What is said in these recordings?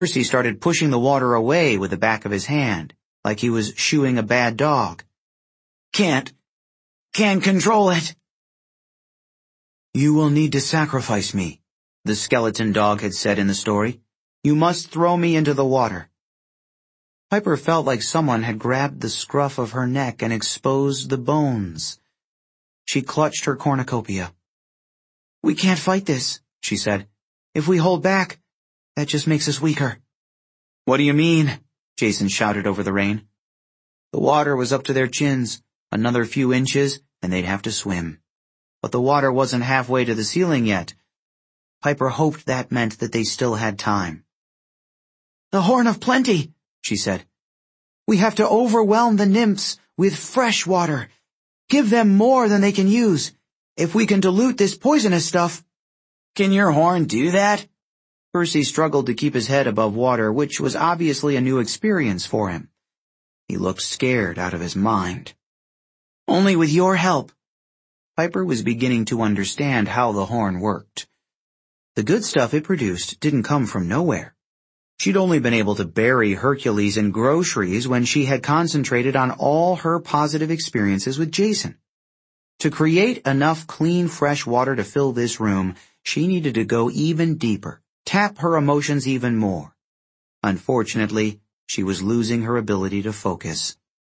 Percy started pushing the water away with the back of his hand, like he was shooing a bad dog. Can't control it. You will need to sacrifice me, the skeleton dog had said in the story. You must throw me into the water. Piper felt like someone had grabbed the scruff of her neck and exposed the bones. She clutched her cornucopia. We can't fight this, she said. If we hold back, that just makes us weaker. What do you mean? Jason shouted over the rain. The water was up to their chins. Another few inches, and they'd have to swim. But the water wasn't halfway to the ceiling yet. Piper hoped that meant that they still had time. The Horn of Plenty, she said. We have to overwhelm the nymphs with fresh water. Give them more than they can use. If we can dilute this poisonous stuff. Can your horn do that? Percy struggled to keep his head above water, which was obviously a new experience for him. He looked scared out of his mind. Only with your help. Piper was beginning to understand how the horn worked. The good stuff it produced didn't come from nowhere. She'd only been able to bury Hercules in groceries when she had concentrated on all her positive experiences with Jason. To create enough clean, fresh water to fill this room, she needed to go even deeper, tap her emotions even more. Unfortunately, she was losing her ability to focus.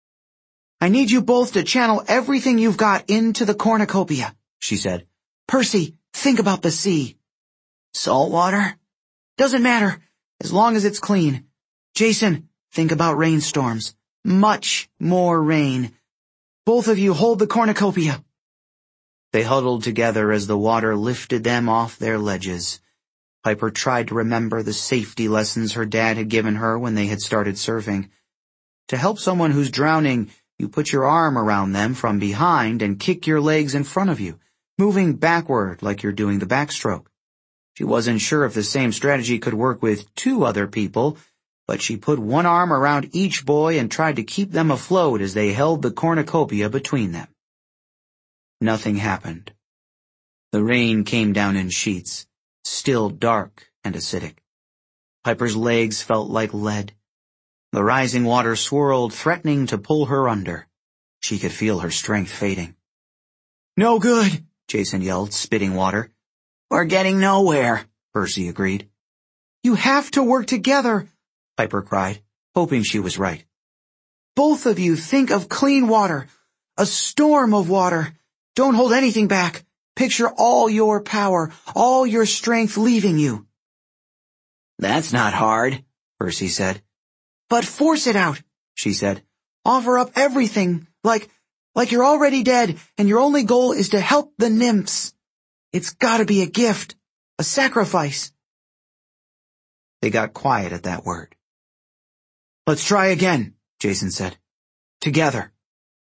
I need you both to channel everything you've got into the cornucopia, she said. Percy, think about the sea. Salt water? Doesn't matter, as long as it's clean. Jason, think about rainstorms. Much more rain. Both of you hold the cornucopia. They huddled together as the water lifted them off their ledges. Piper tried to remember the safety lessons her dad had given her when they had started surfing. To help someone who's drowning, you put your arm around them from behind and kick your legs in front of you, moving backward like you're doing the backstroke. She wasn't sure if the same strategy could work with 2 other people, but she put one arm around each boy and tried to keep them afloat as they held the cornucopia between them. Nothing happened. The rain came down in sheets, still dark and acidic. Piper's legs felt like lead. The rising water swirled, threatening to pull her under. She could feel her strength fading. No good, Jason yelled, spitting water. We're getting nowhere, Percy agreed. You have to work together, Piper cried, hoping she was right. Both of you think of clean water, a storm of water. Don't hold anything back. Picture all your power, all your strength leaving you. That's not hard, Percy said. But force it out, she said. Offer up everything, like you're already dead, and your only goal is to help the nymphs. It's gotta be a gift, a sacrifice. They got quiet at that word. Let's try again, Jason said. Together.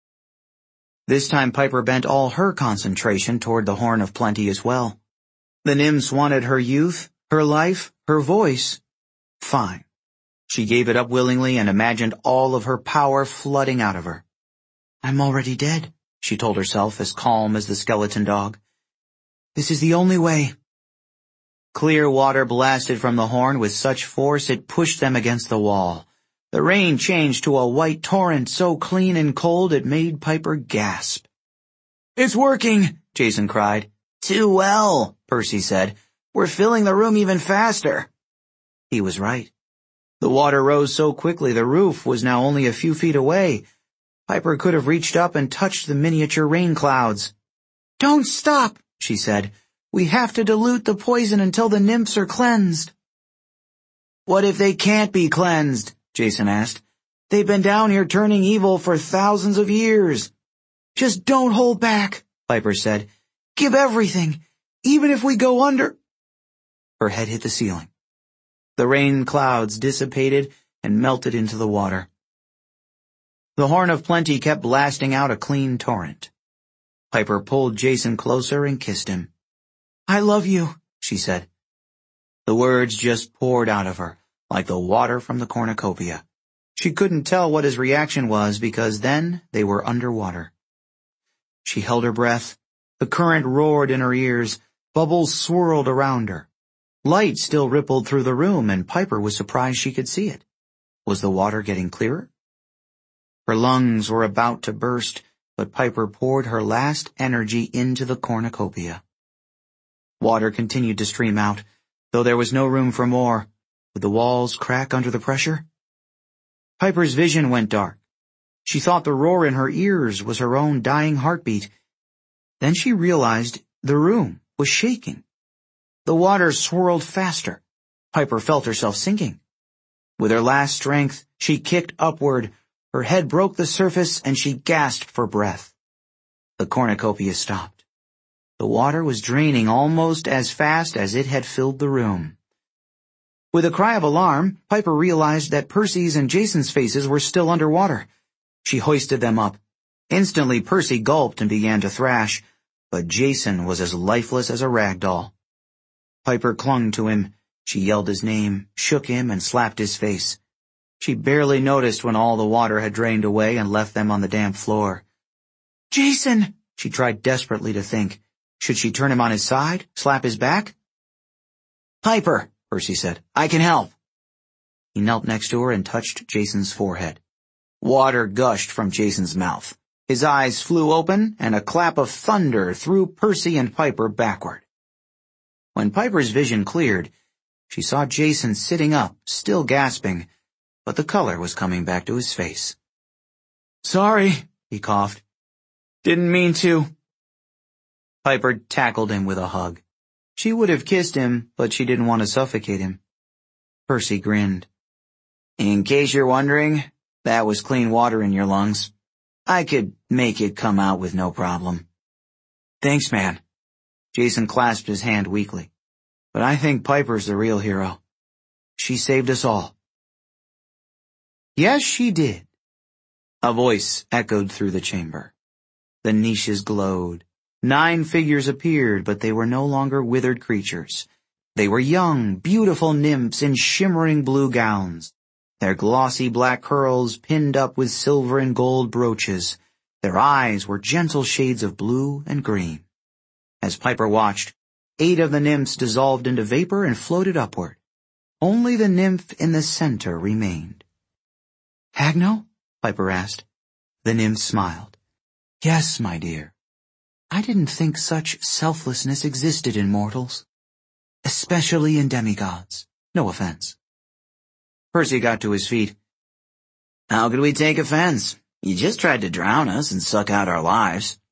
This time Piper bent all her concentration toward the Horn of Plenty as well. The nymphs wanted her youth, her life, her voice. Fine. She gave it up willingly and imagined all of her power flooding out of her. I'm already dead, she told herself, as calm as the skeleton dog. This is the only way. Clear water blasted from the horn with such force it pushed them against the wall. The rain changed to a white torrent so clean and cold it made Piper gasp. It's working, Jason cried. Too well, Percy said. We're filling the room even faster. He was right. The water rose so quickly the roof was now only a few feet away. Piper could have reached up and touched the miniature rain clouds. Don't stop, she said. We have to dilute the poison until the nymphs are cleansed. What if they can't be cleansed? Jason asked. They've been down here turning evil for thousands of years. Just don't hold back, Piper said. Give everything, even if we go under. Her head hit the ceiling. The rain clouds dissipated and melted into the water. The Horn of Plenty kept blasting out a clean torrent. Piper pulled Jason closer and kissed him. I love you, she said. The words just poured out of her, like the water from the cornucopia. She couldn't tell what his reaction was because then they were underwater. She held her breath. The current roared in her ears. Bubbles swirled around her. Light still rippled through the room, and Piper was surprised she could see it. Was the water getting clearer? Her lungs were about to burst, but Piper poured her last energy into the cornucopia. Water continued to stream out, though there was no room for more. Would the walls crack under the pressure? Piper's vision went dark. She thought the roar in her ears was her own dying heartbeat. Then she realized the room was shaking. The water swirled faster. Piper felt herself sinking. With her last strength, she kicked upward. Her head broke the surface, and she gasped for breath. The cornucopia stopped. The water was draining almost as fast as it had filled the room. With a cry of alarm, Piper realized that Percy's and Jason's faces were still underwater. She hoisted them up. Instantly, Percy gulped and began to thrash, but Jason was as lifeless as a rag doll. Piper clung to him. She yelled his name, shook him, and slapped his face. She barely noticed when all the water had drained away and left them on the damp floor. "Jason!" She tried desperately to think. Should she turn him on his side, slap his back? "Piper," Percy said, "I can help." He knelt next to her and touched Jason's forehead. Water gushed from Jason's mouth. His eyes flew open, and a clap of thunder threw Percy and Piper backward. When Piper's vision cleared, she saw Jason sitting up, still gasping, but the color was coming back to his face. "Sorry," he coughed. "Didn't mean to." Piper tackled him with a hug. She would have kissed him, but she didn't want to suffocate him. Percy grinned. "In case you're wondering, that was clean water in your lungs. I could make it come out with no problem." "Thanks, man." Jason clasped his hand weakly. "But I think Piper's the real hero. She saved us all." "Yes, she did." A voice echoed through the chamber. The niches glowed. 9 figures appeared, but they were no longer withered creatures. They were young, beautiful nymphs in shimmering blue gowns, their glossy black curls pinned up with silver and gold brooches. Their eyes were gentle shades of blue and green. As Piper watched, 8 of the nymphs dissolved into vapor and floated upward. Only the nymph in the center remained. "Hagno?" Piper asked. The nymph smiled. "Yes, my dear. I didn't think such selflessness existed in mortals. Especially in demigods. No offense." Percy got to his feet. "How could we take offense? You just tried to drown us and suck out our lives."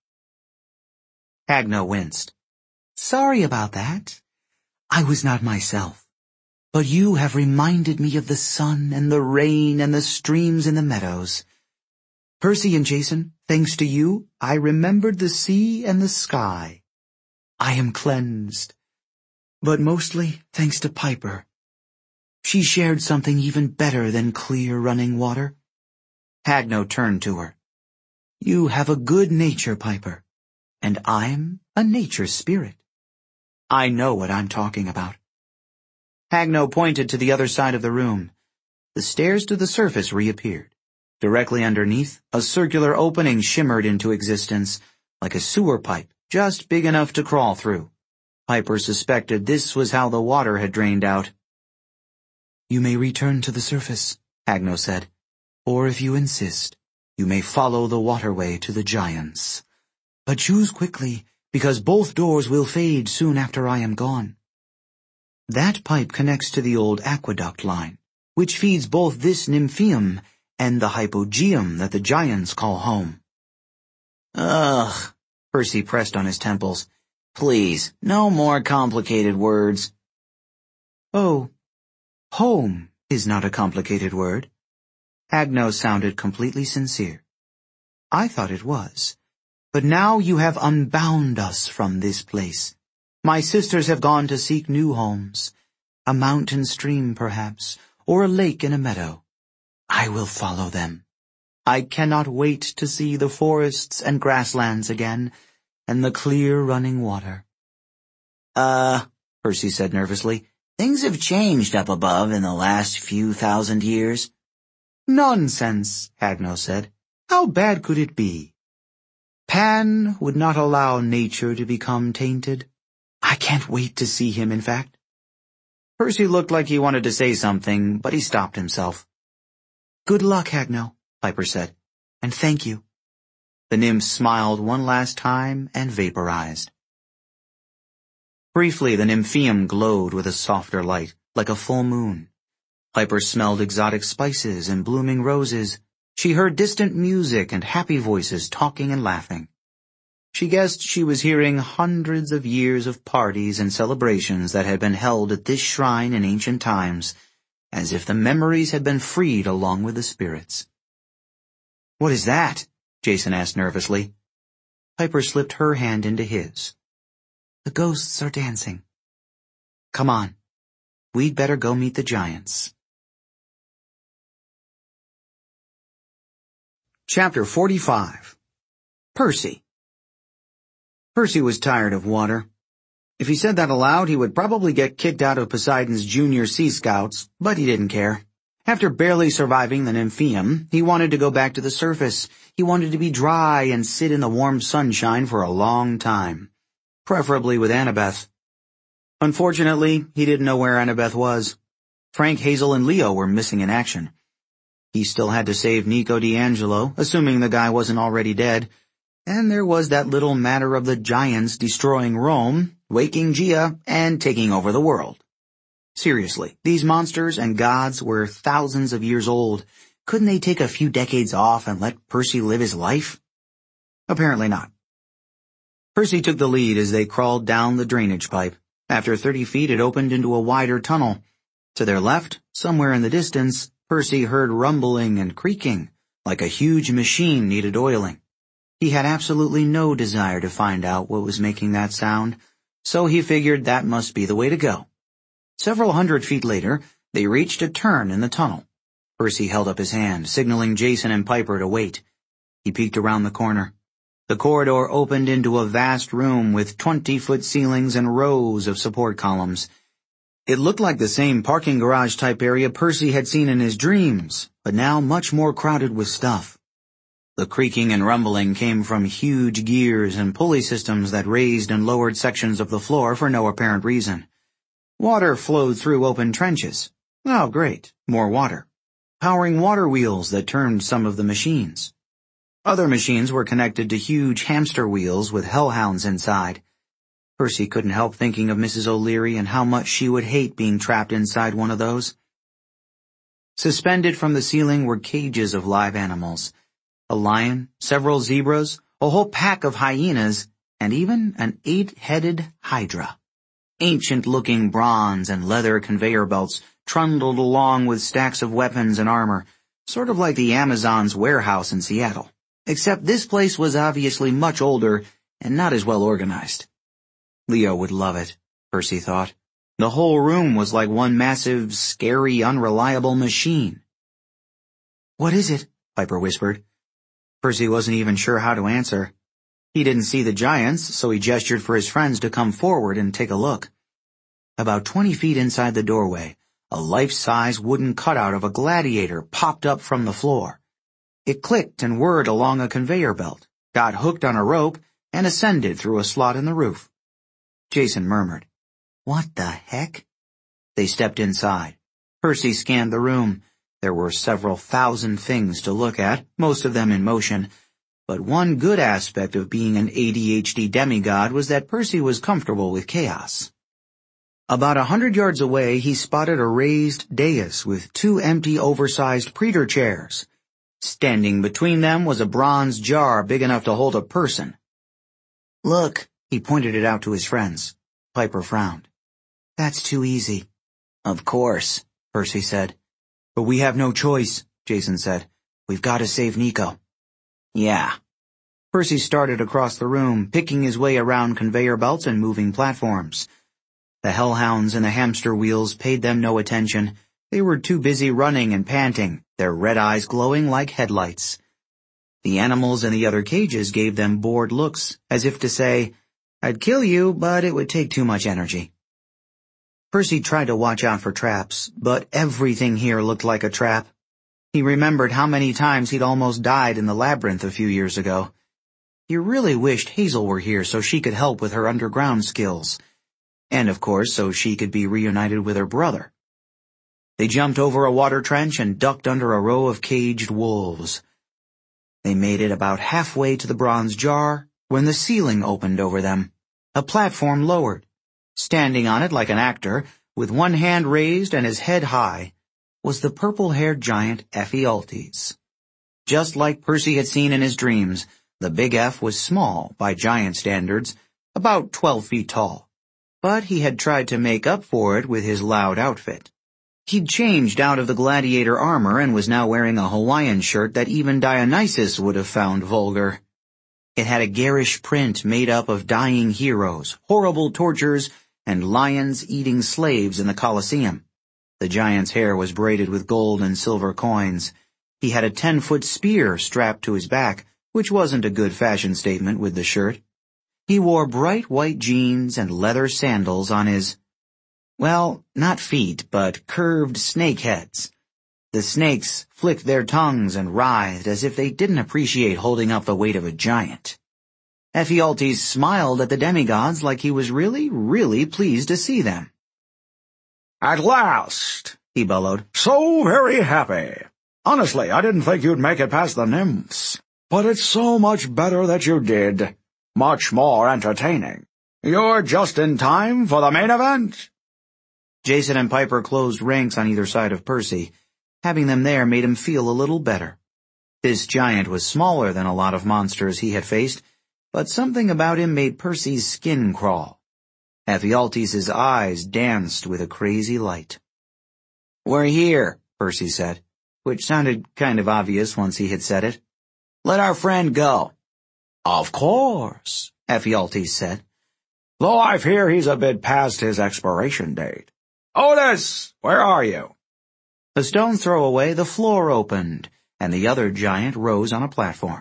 Hagno winced. "Sorry about that. I was not myself. But you have reminded me of the sun and the rain and the streams in the meadows. Percy and Jason, thanks to you, I remembered the sea and the sky. I am cleansed. But mostly thanks to Piper. She shared something even better than clear running water." Hagno turned to her. "You have a good nature, Piper, and I'm a nature spirit. I know what I'm talking about." Hagno pointed to the other side of the room. The stairs to the surface reappeared. Directly underneath, a circular opening shimmered into existence, like a sewer pipe, just big enough to crawl through. Piper suspected this was how the water had drained out. "You may return to the surface," Hagno said. "Or if you insist, you may follow the waterway to the giants. But choose quickly, because both doors will fade soon after I am gone." That pipe connects to the old aqueduct line, which feeds both this nymphaeum and the hypogeum that the giants call home. "Ugh," Percy pressed on his temples. "Please, no more complicated words." "Oh, home is not a complicated word." Hagno sounded completely sincere. "I thought it was. But now you have unbound us from this place. My sisters have gone to seek new homes. A mountain stream, perhaps, or a lake in a meadow. I will follow them. I cannot wait to see the forests and grasslands again, and the clear running water." Percy said nervously, "things have changed up above in the last few thousand years." "Nonsense," Hagno said. "How bad could it be? Pan would not allow nature to become tainted. I can't wait to see him, in fact." Percy looked like he wanted to say something, but he stopped himself. "Good luck, Hagno," Piper said, "and thank you." The nymph smiled one last time and vaporized. Briefly, the nymphaeum glowed with a softer light, like a full moon. Piper smelled exotic spices and blooming roses. She heard distant music and happy voices talking and laughing. She guessed she was hearing hundreds of years of parties and celebrations that had been held at this shrine in ancient times, as if the memories had been freed along with the spirits. "What is that?" Jason asked nervously. Piper slipped her hand into his. "The ghosts are dancing. Come on, we'd better go meet the giants." Chapter 45. Percy. Percy was tired of water. If he said that aloud, he would probably get kicked out of Poseidon's Junior Sea Scouts, but he didn't care. After barely surviving the nymphaeum, he wanted to go back to the surface. He wanted to be dry and sit in the warm sunshine for a long time, preferably with Annabeth. Unfortunately, he didn't know where Annabeth was. Frank, Hazel, and Leo were missing in action. He still had to save Nico D'Angelo, assuming the guy wasn't already dead. And there was that little matter of the giants destroying Rome, waking Gia, and taking over the world. Seriously, these monsters and gods were thousands of years old. Couldn't they take a few decades off and let Percy live his life? Apparently not. Percy took the lead as they crawled down the drainage pipe. After 30 feet, it opened into a wider tunnel. To their left, somewhere in the distance, Percy heard rumbling and creaking, like a huge machine needed oiling. He had absolutely no desire to find out what was making that sound, so he figured that must be the way to go. Several hundred feet later, they reached a turn in the tunnel. Percy held up his hand, signaling Jason and Piper to wait. He peeked around the corner. The corridor opened into a vast room with 20-foot ceilings and rows of support columns. It looked like the same parking garage-type area Percy had seen in his dreams, but now much more crowded with stuff. The creaking and rumbling came from huge gears and pulley systems that raised and lowered sections of the floor for no apparent reason. Water flowed through open trenches. Oh, great, more water. Powering water wheels that turned some of the machines. Other machines were connected to huge hamster wheels with hellhounds inside. Percy couldn't help thinking of Mrs. O'Leary and how much she would hate being trapped inside one of those. Suspended from the ceiling were cages of live animals. A lion, several zebras, a whole pack of hyenas, and even an 8-headed hydra. Ancient-looking bronze and leather conveyor belts trundled along with stacks of weapons and armor, sort of like the Amazon's warehouse in Seattle. Except this place was obviously much older and not as well organized. Leo would love it, Percy thought. The whole room was like one massive, scary, unreliable machine. "What is it?" Piper whispered. Percy wasn't even sure how to answer. He didn't see the giants, so he gestured for his friends to come forward and take a look. About 20 feet inside the doorway, a life-size wooden cutout of a gladiator popped up from the floor. It clicked and whirred along a conveyor belt, got hooked on a rope, and ascended through a slot in the roof. Jason murmured, "What the heck?" They stepped inside. Percy scanned the room. There were several thousand things to look at, most of them in motion. But one good aspect of being an ADHD demigod was that Percy was comfortable with chaos. About 100 yards away, he spotted a raised dais with 2 empty, oversized praetor chairs. Standing between them was a bronze jar big enough to hold a person. "Look," he pointed it out to his friends. Piper frowned. "That's too easy." "Of course," Percy said. "But we have no choice," Jason said. "We've got to save Nico." "Yeah." Percy started across the room, picking his way around conveyor belts and moving platforms. The hellhounds and the hamster wheels paid them no attention. They were too busy running and panting, their red eyes glowing like headlights. The animals in the other cages gave them bored looks, as if to say, "I'd kill you, but it would take too much energy." Percy tried to watch out for traps, but everything here looked like a trap. He remembered how many times he'd almost died in the labyrinth a few years ago. He really wished Hazel were here so she could help with her underground skills. and of course so she could be reunited with her brother. They jumped over a water trench and ducked under a row of caged wolves. They made it about halfway to the bronze jar when the ceiling opened over them. A platform lowered. Standing on it like an actor, with one hand raised and his head high, was the purple-haired giant Ephialtes. Just like Percy had seen in his dreams, the Big F was small by giant standards, about 12 feet tall. But he had tried to make up for it with his loud outfit. He'd changed out of the gladiator armor and was now wearing a Hawaiian shirt that even Dionysus would have found vulgar. It had a garish print made up of dying heroes, horrible tortures, and lions eating slaves in the Colosseum. The giant's hair was braided with gold and silver coins. He had a 10-foot spear strapped to his back, which wasn't a good fashion statement with the shirt. He wore bright white jeans and leather sandals on his, well, not feet, but curved snake heads. The snakes flicked their tongues and writhed as if they didn't appreciate holding up the weight of a giant. Ephialtes smiled at the demigods like he was really, really pleased to see them. "At last," he bellowed. "So very happy. Honestly, I didn't think you'd make it past the nymphs. But it's so much better that you did. Much more entertaining. You're just in time for the main event." Jason and Piper closed ranks on either side of Percy. Having them there made him feel a little better. This giant was smaller than a lot of monsters he had faced, but something about him made Percy's skin crawl. Ephialtes' eyes danced with a crazy light. "We're here," Percy said, which sounded kind of obvious once he had said it. "Let our friend go." "Of course," Ephialtes said. "Though I fear he's a bit past his expiration date. Otis, where are you?" A stone's throw away, the floor opened, and the other giant rose on a platform.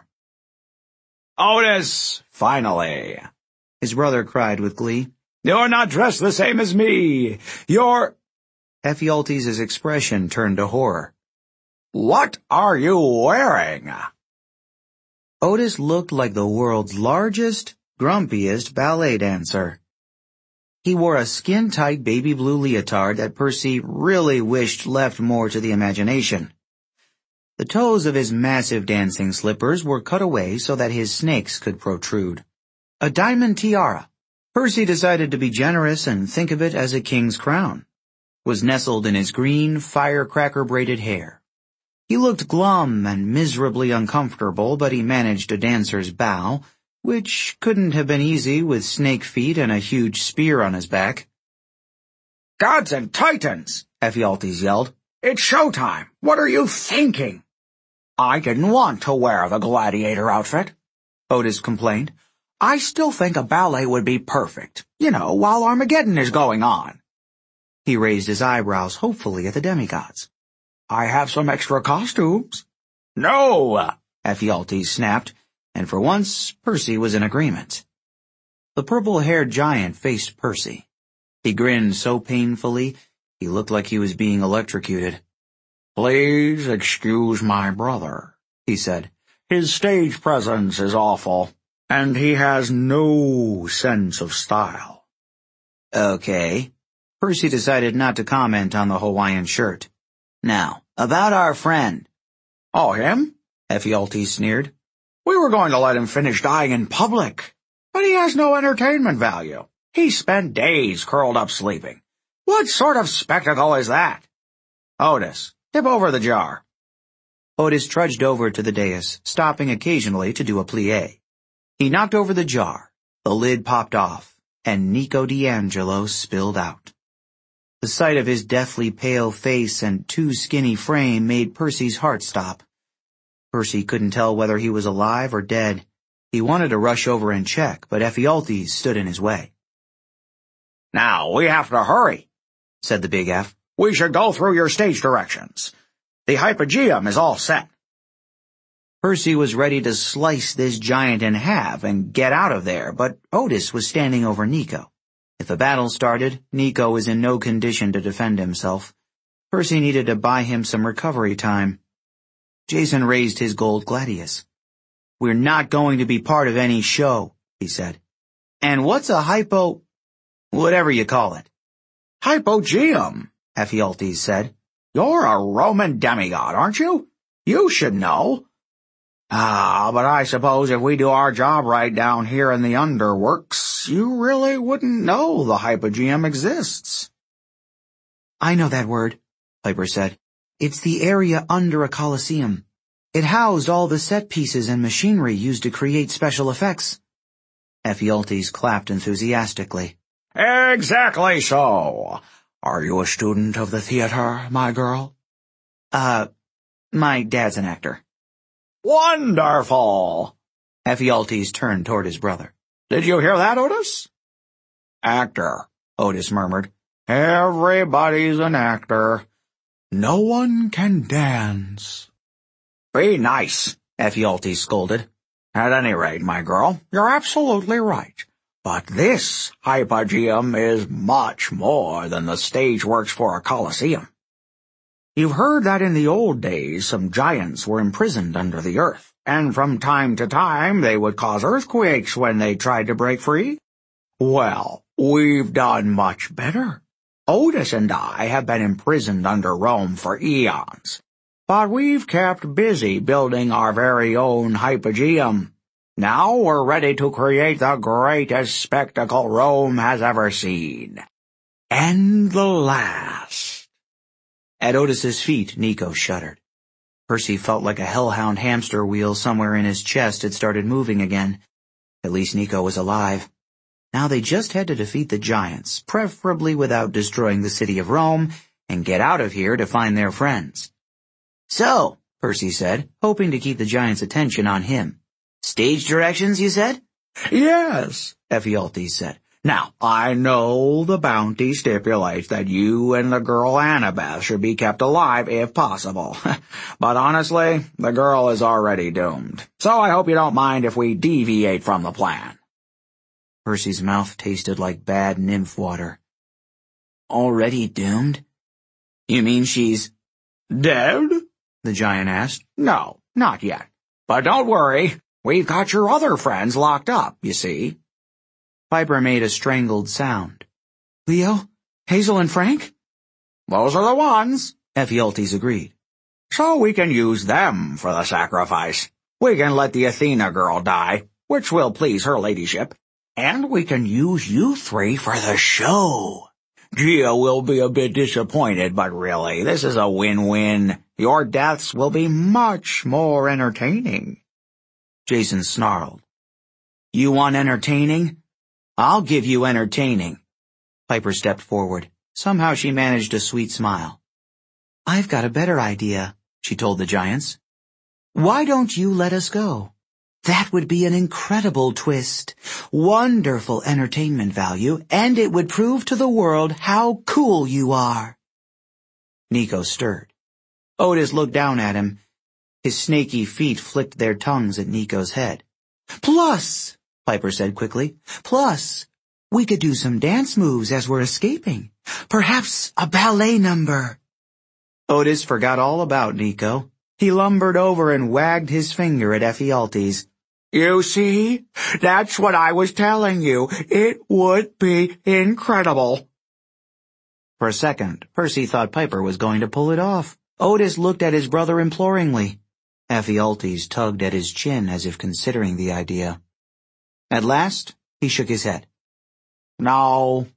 "Otis, finally," his brother cried with glee. "You're not dressed the same as me. You're—" Ephialtes' expression turned to horror. "What are you wearing?" Otis looked like the world's largest, grumpiest ballet dancer. He wore a skin-tight baby blue leotard that Percy really wished left more to the imagination. The toes of his massive dancing slippers were cut away so that his snakes could protrude. A diamond tiara, Percy decided to be generous and think of it as a king's crown, was nestled in his green, firecracker-braided hair. He looked glum and miserably uncomfortable, but he managed a dancer's bow, which couldn't have been easy with snake feet and a huge spear on his back. "Gods and Titans!" Ephialtes yelled. "It's showtime! What are you thinking?" "I didn't want to wear the gladiator outfit," Otis complained. "I still think a ballet would be perfect, while Armageddon is going on." He raised his eyebrows hopefully at the demigods. "I have some extra costumes." "No!" Ephialtes snapped, and for once Percy was in agreement. The purple-haired giant faced Percy. He grinned so painfully he looked like he was being electrocuted. "Please excuse my brother," he said. "His stage presence is awful, and he has no sense of style." Okay. Percy decided not to comment on the Hawaiian shirt. "Now, about our friend." "Oh, him?" Ephialtes sneered. "We were going to let him finish dying in public, but he has no entertainment value. He spent days curled up sleeping. What sort of spectacle is that? Otis, tip over the jar." Otis trudged over to the dais, stopping occasionally to do a plie. He knocked over the jar, the lid popped off, and Nico D'Angelo spilled out. The sight of his deathly pale face and too skinny frame made Percy's heart stop. Percy couldn't tell whether he was alive or dead. He wanted to rush over and check, but Ephialtes stood in his way. "Now, we have to hurry," said the Big F. "We should go through your stage directions. The hypogeum is all set." Percy was ready to slice this giant in half and get out of there, but Otis was standing over Nico. If a battle started, Nico was in no condition to defend himself. Percy needed to buy him some recovery time. Jason raised his gold gladius. "We're not going to be part of any show," he said. "And what's a hypo—" Whatever you call it. Hypogeum, Ephialtes said. You're a Roman demigod, aren't you? You should know. But I suppose if we do our job right down here in the underworks, you really wouldn't know the hypogeum exists. I know that word, Piper said. It's the area under a coliseum. It housed all the set pieces and machinery used to create special effects. Ephialtes clapped enthusiastically. Exactly so. Are you a student of the theater, my girl? My dad's an actor. Wonderful! Ephialtes turned toward his brother. Did you hear that, Otis? Actor, Otis murmured. Everybody's an actor. No one can dance. Be nice, Ephialtes scolded. At any rate, my girl, you're absolutely right. But this hypogeum is much more than the stage works for a coliseum. You've heard that in the old days some giants were imprisoned under the earth, and from time to time they would cause earthquakes when they tried to break free. Well, we've done much better. Otis and I have been imprisoned under Rome for eons, but we've kept busy building our very own hypogeum. Now we're ready to create the greatest spectacle Rome has ever seen. And the last. At Otis's feet, Nico shuddered. Percy felt like a hellhound hamster wheel somewhere in his chest had started moving again. At least Nico was alive. Now they just had to defeat the giants, preferably without destroying the city of Rome, and get out of here to find their friends. So, Percy said, hoping to keep the giants' attention on him. Stage directions, you said? Yes, Ephialtes said. Now, I know the bounty stipulates that you and the girl Annabeth should be kept alive if possible. But honestly, the girl is already doomed. So I hope you don't mind if we deviate from the plan. Percy's mouth tasted like bad nymph water. Already doomed? You mean she's dead? The giant asked. No, not yet. But don't worry, we've got your other friends locked up, you see. Piper made a strangled sound. Leo? Hazel and Frank? Those are the ones, Ephialtes agreed. So we can use them for the sacrifice. We can let the Athena girl die, which will please her ladyship, and we can use you three for the show. Gia will be a bit disappointed, but really, this is a win-win. Your deaths will be much more entertaining. Jason snarled. You want entertaining? I'll give you entertaining. Piper stepped forward. Somehow she managed a sweet smile. I've got a better idea, she told the giants. Why don't you let us go? That would be an incredible twist, wonderful entertainment value, and it would prove to the world how cool you are. Nico stirred. Otis looked down at him. His snaky feet flicked their tongues at Nico's head. Plus, Piper said quickly, plus, we could do some dance moves as we're escaping. Perhaps a ballet number. Otis forgot all about Nico. He lumbered over and wagged his finger at Ephialtes. You see? That's what I was telling you. It would be incredible. For a second, Percy thought Piper was going to pull it off. Otis looked at his brother imploringly. Ephialtes tugged at his chin as if considering the idea. At last, he shook his head. No,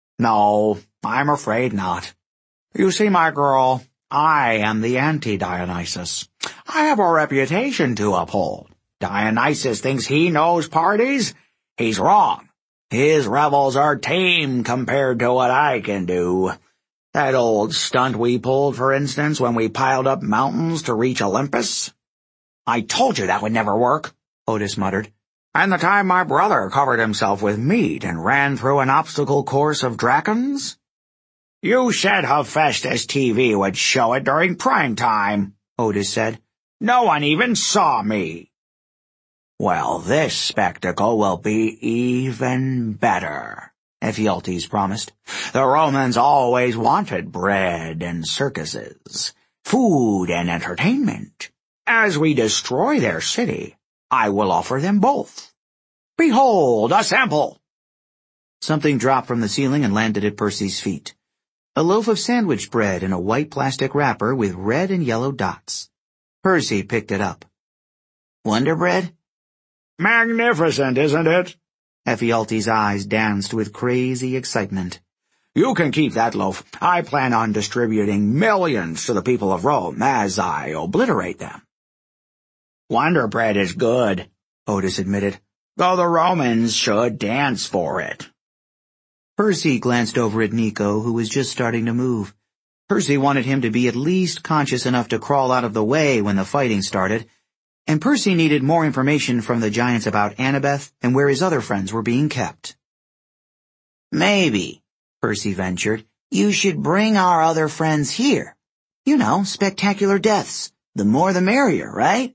I'm afraid not. You see, my girl, I am the anti-Dionysus. I have a reputation to uphold. Dionysus thinks he knows parties. He's wrong. His revels are tame compared to what I can do. That old stunt we pulled, for instance, when we piled up mountains to reach Olympus. I told you that would never work, Otis muttered. And the time my brother covered himself with meat and ran through an obstacle course of dragons? You said Hephaestus TV would show it during prime time, Otis said. No one even saw me. Well, this spectacle will be even better, Ephialtes promised. The Romans always wanted bread and circuses, food and entertainment. As we destroy their city, I will offer them both. Behold, a sample! Something dropped from the ceiling and landed at Percy's feet. A loaf of sandwich bread in a white plastic wrapper with red and yellow dots. Percy picked it up. Wonder Bread? Magnificent, isn't it? Ephialtes' eyes danced with crazy excitement. You can keep that loaf. I plan on distributing millions to the people of Rome as I obliterate them. Wonder Bread is good, Otis admitted, though the Romans should dance for it. Percy glanced over at Nico, who was just starting to move. Percy wanted him to be at least conscious enough to crawl out of the way when the fighting started, and Percy needed more information from the giants about Annabeth and where his other friends were being kept. Maybe, Percy ventured, you should bring our other friends here. You know, spectacular deaths. The more the merrier, right?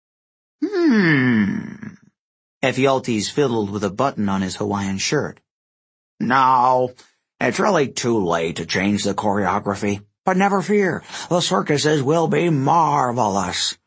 Ephialtes fiddled with a button on his Hawaiian shirt. No, it's really too late to change the choreography. But never fear, the circuses will be marvelous.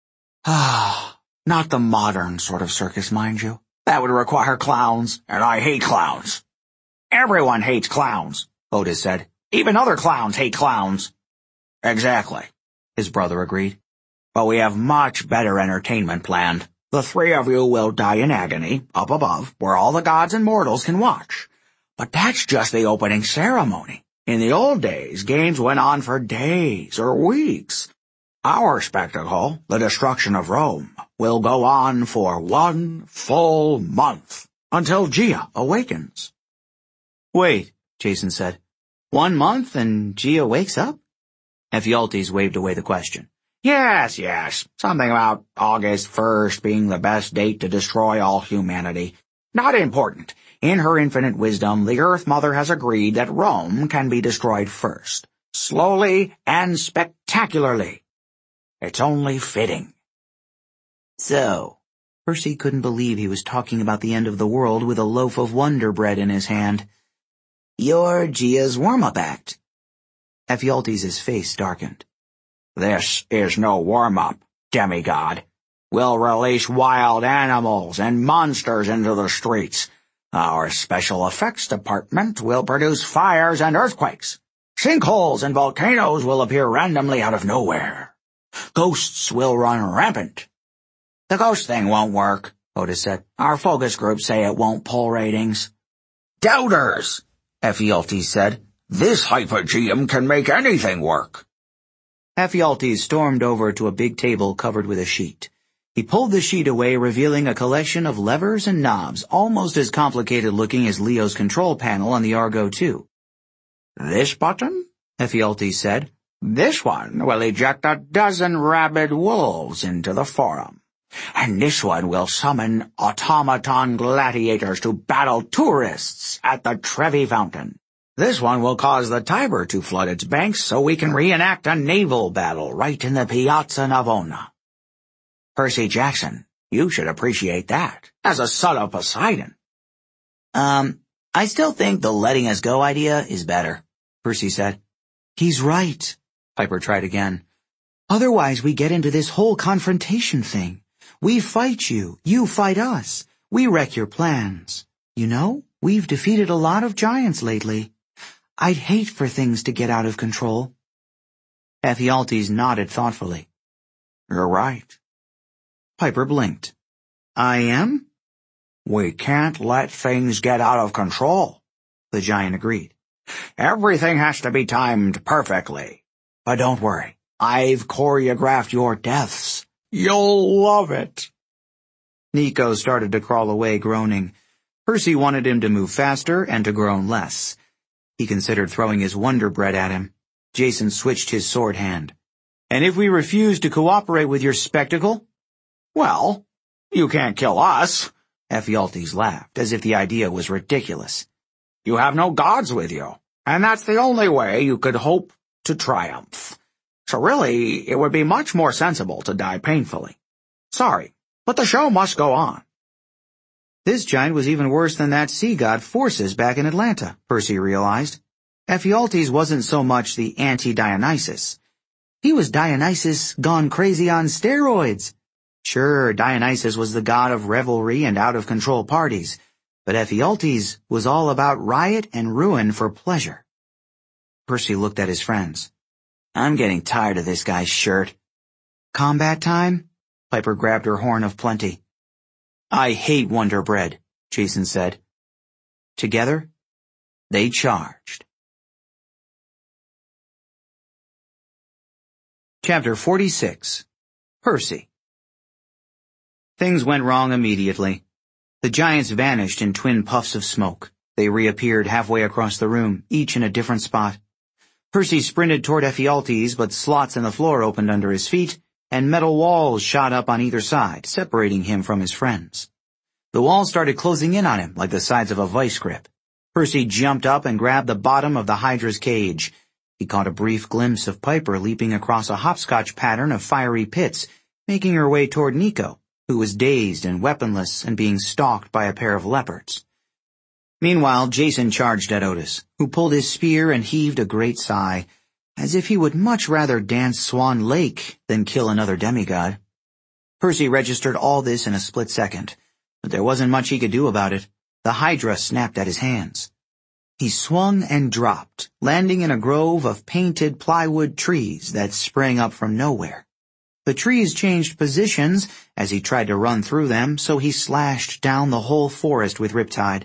Not the modern sort of circus, mind you. That would require clowns, and I hate clowns. Everyone hates clowns, Otis said. Even other clowns hate clowns. Exactly, his brother agreed. But we have much better entertainment planned. The three of you will die in agony, up above, where all the gods and mortals can watch. But that's just the opening ceremony. In the old days, games went on for days or weeks. Our spectacle, the destruction of Rome, will go on for 1 full month, until Gia awakens. Wait, Jason said. 1 month and Gia wakes up? Ephialtes waved away the question. Yes. Something about August 1st being the best date to destroy all humanity. Not important. In her infinite wisdom, the Earth Mother has agreed that Rome can be destroyed first, slowly and spectacularly. It's only fitting. So, Percy couldn't believe he was talking about the end of the world with a loaf of Wonder Bread in his hand. You're Gia's warm-up act. Ephialtes' face darkened. This is no warm-up, demigod. We'll release wild animals and monsters into the streets. Our special effects department will produce fires and earthquakes. Sinkholes and volcanoes will appear randomly out of nowhere. Ghosts will run rampant. The ghost thing won't work, Otis said. Our focus groups say it won't pull ratings. Doubters, Ephialtes said. This hypogeum can make anything work. Ephialtes stormed over to a big table covered with a sheet. He pulled the sheet away, revealing a collection of levers and knobs, almost as complicated-looking as Leo's control panel on the Argo II. This button? Ephialtes said. This one will eject 12 rabid wolves into the forum. And this one will summon automaton gladiators to battle tourists at the Trevi Fountain. This one will cause the Tiber to flood its banks so we can reenact a naval battle right in the Piazza Navona. Percy Jackson, you should appreciate that, as a son of Poseidon. I still think the letting us go idea is better, Percy said. He's right, Piper tried again. Otherwise we get into this whole confrontation thing. We fight you, you fight us. We wreck your plans. You know, we've defeated a lot of giants lately. I'd hate for things to get out of control. Ephialtes nodded thoughtfully. You're right. Piper blinked. I am? We can't let things get out of control, the giant agreed. Everything has to be timed perfectly. But don't worry, I've choreographed your deaths. You'll love it. Nico started to crawl away, groaning. Percy wanted him to move faster and to groan less. He considered throwing his Wonder Bread at him. Jason switched his sword hand. And if we refuse to cooperate with your spectacle? Well, you can't kill us. Ephialtes laughed, as if the idea was ridiculous. You have no gods with you, and that's the only way you could hope to triumph. So really, it would be much more sensible to die painfully. Sorry, but the show must go on. This giant was even worse than that sea god Forces back in Atlanta, Percy realized. Ephialtes wasn't so much the anti-Dionysus. He was Dionysus gone crazy on steroids. Sure, Dionysus was the god of revelry and out-of-control parties, but Ephialtes was all about riot and ruin for pleasure. Percy looked at his friends. I'm getting tired of this guy's shirt. Combat time? Piper grabbed her horn of plenty. I hate Wonder Bread, Jason said. Together, they charged. Chapter 46. Percy. Things went wrong immediately. The giants vanished in twin puffs of smoke. They reappeared halfway across the room, each in a different spot. Percy sprinted toward Ephialtes, but slots in the floor opened under his feet, and metal walls shot up on either side, separating him from his friends. The walls started closing in on him like the sides of a vice grip. Percy jumped up and grabbed the bottom of the Hydra's cage. He caught a brief glimpse of Piper leaping across a hopscotch pattern of fiery pits, making her way toward Nico, who was dazed and weaponless and being stalked by a pair of leopards. Meanwhile, Jason charged at Otis, who pulled his spear and heaved a great sigh, as if he would much rather dance Swan Lake than kill another demigod. Percy registered all this in a split second, but there wasn't much he could do about it. The Hydra snapped at his hands. He swung and dropped, landing in a grove of painted plywood trees that sprang up from nowhere. The trees changed positions as he tried to run through them, so he slashed down the whole forest with Riptide.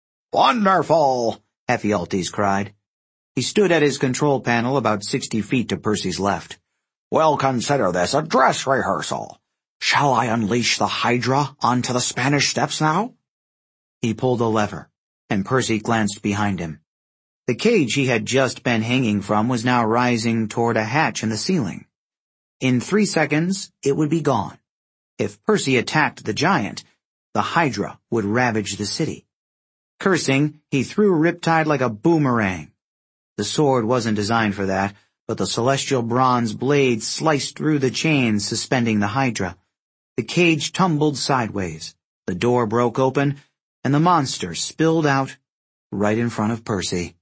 Wonderful! Ephialtes cried. He stood at his control panel about 60 feet to Percy's left. We'll consider this a dress rehearsal. Shall I unleash the Hydra onto the Spanish Steps now? He pulled a lever, and Percy glanced behind him. The cage he had just been hanging from was now rising toward a hatch in the ceiling. In 3 seconds, it would be gone. If Percy attacked the giant, the Hydra would ravage the city. Cursing, he threw Riptide like a boomerang. The sword wasn't designed for that, but the celestial bronze blade sliced through the chains suspending the Hydra. The cage tumbled sideways, the door broke open, and the monster spilled out right in front of Percy.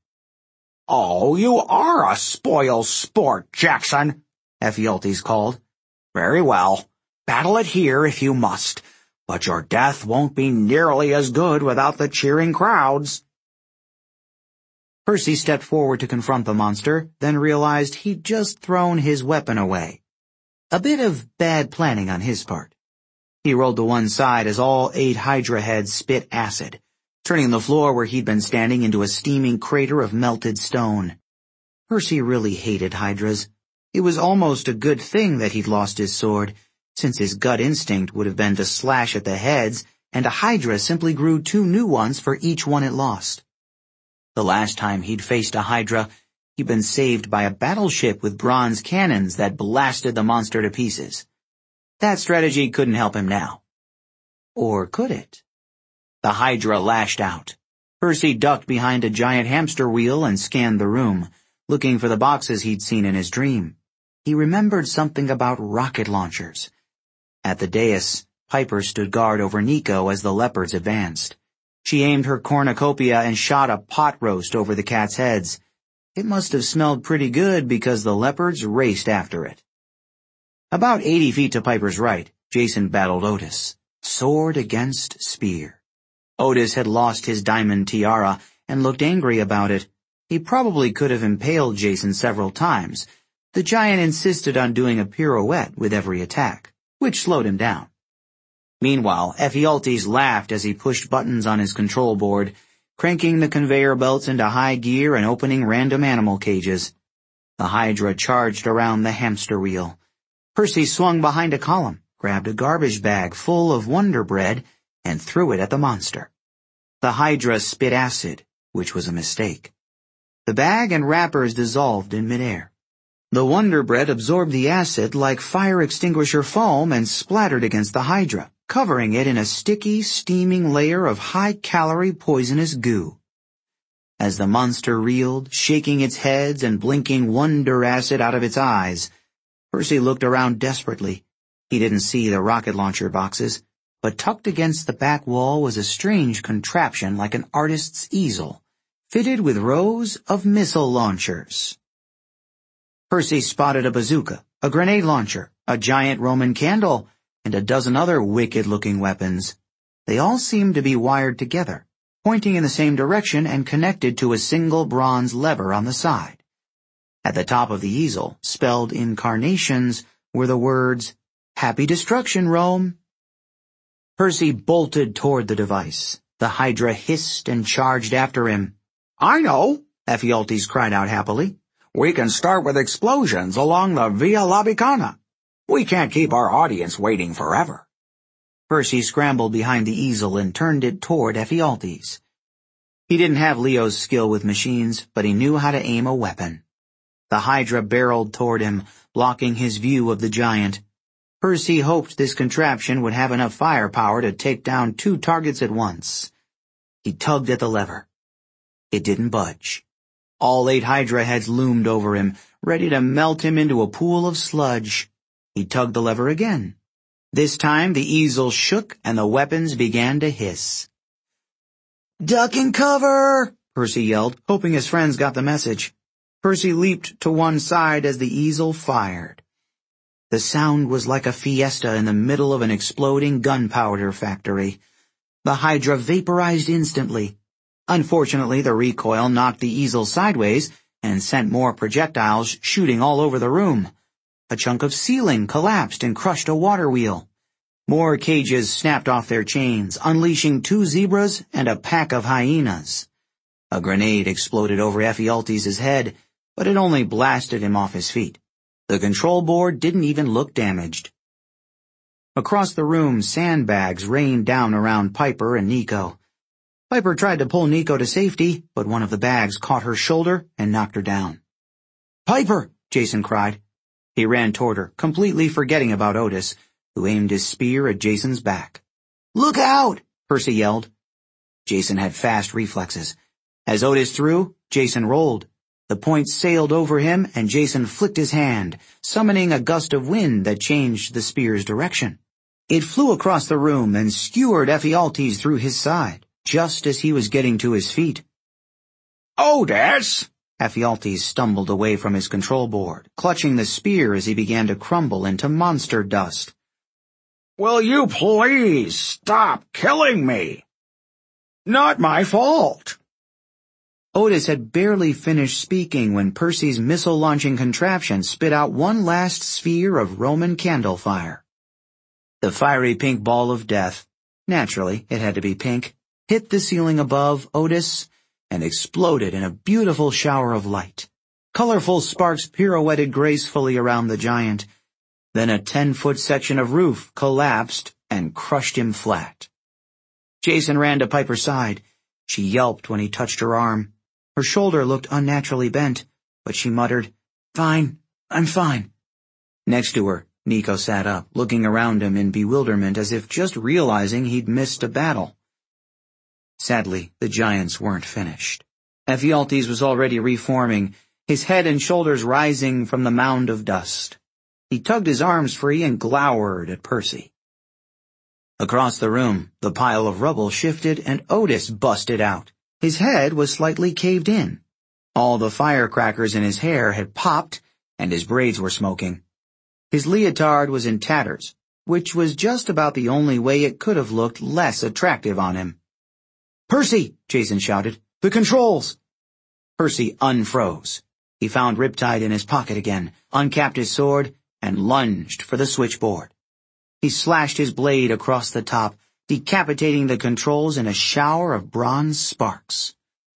Oh, you are a spoil sport, Jackson, Ephialtes called. Very well. Battle it here if you must. But your death won't be nearly as good without the cheering crowds. Percy stepped forward to confront the monster, then realized he'd just thrown his weapon away. A bit of bad planning on his part. He rolled to one side as all 8 Hydra heads spit acid, turning the floor where he'd been standing into a steaming crater of melted stone. Percy really hated Hydras. It was almost a good thing that he'd lost his sword, since his gut instinct would have been to slash at the heads, and a Hydra simply grew 2 new ones for each one it lost. The last time he'd faced a Hydra, he'd been saved by a battleship with bronze cannons that blasted the monster to pieces. That strategy couldn't help him now. Or could it? The Hydra lashed out. Percy ducked behind a giant hamster wheel and scanned the room, looking for the boxes he'd seen in his dream. He remembered something about rocket launchers. At the dais, Piper stood guard over Nico as the leopards advanced. She aimed her cornucopia and shot a pot roast over the cats' heads. It must have smelled pretty good because the leopards raced after it. About 80 feet to Piper's right, Jason battled Otis, sword against spear. Otis had lost his diamond tiara and looked angry about it. He probably could have impaled Jason several times. The giant insisted on doing a pirouette with every attack, which slowed him down. Meanwhile, Ephialtes laughed as he pushed buttons on his control board, cranking the conveyor belts into high gear and opening random animal cages. The Hydra charged around the hamster wheel. Percy swung behind a column, grabbed a garbage bag full of Wonder Bread, and threw it at the monster. The Hydra spit acid, which was a mistake. The bag and wrappers dissolved in midair. The Wonder Bread absorbed the acid like fire extinguisher foam and splattered against the Hydra, covering it in a sticky, steaming layer of high-calorie poisonous goo. As the monster reeled, shaking its heads and blinking wonder acid out of its eyes, Percy looked around desperately. He didn't see the rocket launcher boxes, but tucked against the back wall was a strange contraption like an artist's easel, fitted with rows of missile launchers. Percy spotted a bazooka, a grenade launcher, a giant Roman candle, and a dozen other wicked-looking weapons. They all seemed to be wired together, pointing in the same direction and connected to a single bronze lever on the side. At the top of the easel, spelled in carnations, were the words, "Happy Destruction, Rome." Percy bolted toward the device. The Hydra hissed and charged after him. "I know," Ephialtes cried out happily. "We can start with explosions along the Via Labicana. We can't keep our audience waiting forever." Percy scrambled behind the easel and turned it toward Ephialtes. He didn't have Leo's skill with machines, but he knew how to aim a weapon. The Hydra barreled toward him, blocking his view of the giant. Percy hoped this contraption would have enough firepower to take down 2 targets at once. He tugged at the lever. It didn't budge. All 8 Hydra heads loomed over him, ready to melt him into a pool of sludge. He tugged the lever again. This time the easel shook and the weapons began to hiss. "Duck and cover!" Percy yelled, hoping his friends got the message. Percy leaped to one side as the easel fired. The sound was like a fiesta in the middle of an exploding gunpowder factory. The Hydra vaporized instantly. Unfortunately, the recoil knocked the easel sideways and sent more projectiles shooting all over the room. A chunk of ceiling collapsed and crushed a water wheel. More cages snapped off their chains, unleashing 2 zebras and a pack of hyenas. A grenade exploded over Ephialtes' head, but it only blasted him off his feet. The control board didn't even look damaged. Across the room, sandbags rained down around Piper and Nico. Piper tried to pull Nico to safety, but one of the bags caught her shoulder and knocked her down. "Piper!" Jason cried. He ran toward her, completely forgetting about Otis, who aimed his spear at Jason's back. "Look out!" Percy yelled. Jason had fast reflexes. As Otis threw, Jason rolled. The point sailed over him, and Jason flicked his hand, summoning a gust of wind that changed the spear's direction. It flew across the room and skewered Ephialtes through his side, just as he was getting to his feet. "Otis!" Ephialtes stumbled away from his control board, clutching the spear as he began to crumble into monster dust. "Will you please stop killing me? Not my fault." Otis had barely finished speaking when Percy's missile-launching contraption spit out one last sphere of Roman candle fire. The fiery pink ball of death, naturally it had to be pink, hit the ceiling above Otis and exploded in a beautiful shower of light. Colorful sparks pirouetted gracefully around the giant. Then a 10-foot section of roof collapsed and crushed him flat. Jason ran to Piper's side. She yelped when he touched her arm. Her shoulder looked unnaturally bent, but she muttered, "Fine, I'm fine." Next to her, Nico sat up, looking around him in bewilderment as if just realizing he'd missed a battle. Sadly, the giants weren't finished. Ephialtes was already reforming, his head and shoulders rising from the mound of dust. He tugged his arms free and glowered at Percy. Across the room, the pile of rubble shifted and Otis busted out. His head was slightly caved in. All the firecrackers in his hair had popped, and his braids were smoking. His leotard was in tatters, which was just about the only way it could have looked less attractive on him. "Percy!" Jason shouted. "The controls!" Percy unfroze. He found Riptide in his pocket again, uncapped his sword, and lunged for the switchboard. He slashed his blade across the top, decapitating the controls in a shower of bronze sparks.